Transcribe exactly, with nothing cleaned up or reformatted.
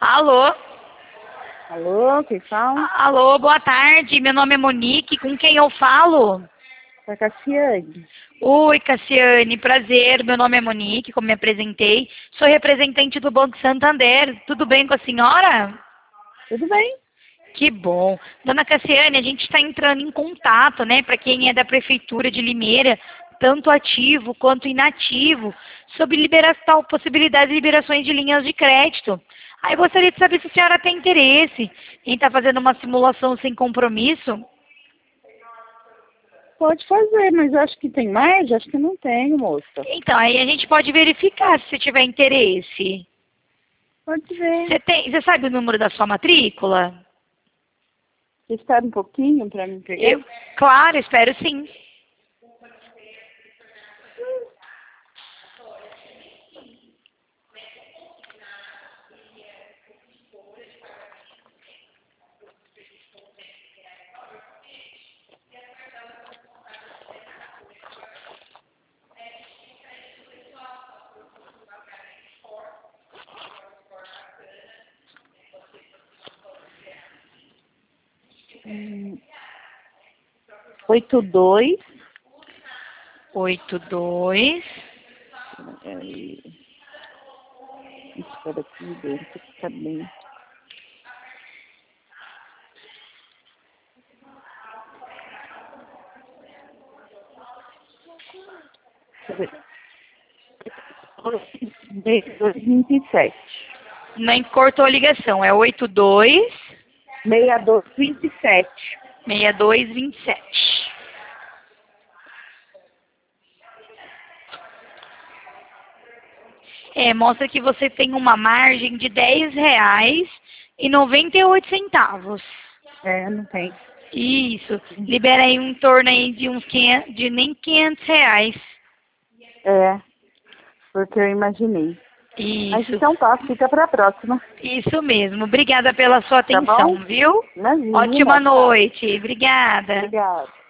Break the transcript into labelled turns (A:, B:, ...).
A: Alô?
B: Alô, quem fala?
A: Alô, boa tarde. Meu nome é Monique. Com quem eu falo?
B: É a Cassiane.
A: Oi, Cassiane. Prazer. Meu nome é Monique, como me apresentei. Sou representante do Banco Santander. Tudo bem com a senhora?
B: Tudo bem?
A: Que bom. Dona Cassiane, a gente está entrando em contato, né, para quem é da Prefeitura de Limeira, tanto ativo quanto inativo, sobre liberação, possibilidades de liberações de linhas de crédito. Aí eu gostaria de saber se a senhora tem interesse em estar fazendo uma simulação sem compromisso.
B: Pode fazer, mas acho que tem mais? Acho que não tenho, moça.
A: Então, aí a gente pode verificar se você tiver interesse.
B: Pode ver.
A: Você tem, você sabe o número da sua matrícula?
B: Espera um pouquinho para me pegar.
A: Eu, claro, espero sim.
B: Hum, oito dois.
A: Oito dois.
B: Peraí. Espera aqui dentro que tá bem. dois vinte e sete.
A: Nem cortou a ligação. É oito dois.
B: seis dois vinte e sete.
A: seis dois vinte e sete. É, mostra que você tem uma margem de dez reais e noventa e oito centavos.
B: É, não tem.
A: Isso. Libera aí um torno aí de uns quinhentos, de nem quinhentos reais.
B: É, porque eu imaginei. Mas
A: Isso.
B: então tá, fica pra próxima.
A: Isso mesmo. Obrigada pela sua
B: Tá
A: atenção,
B: bom?
A: viu?
B: Imagina.
A: Ótima noite. Obrigada.
B: Obrigada.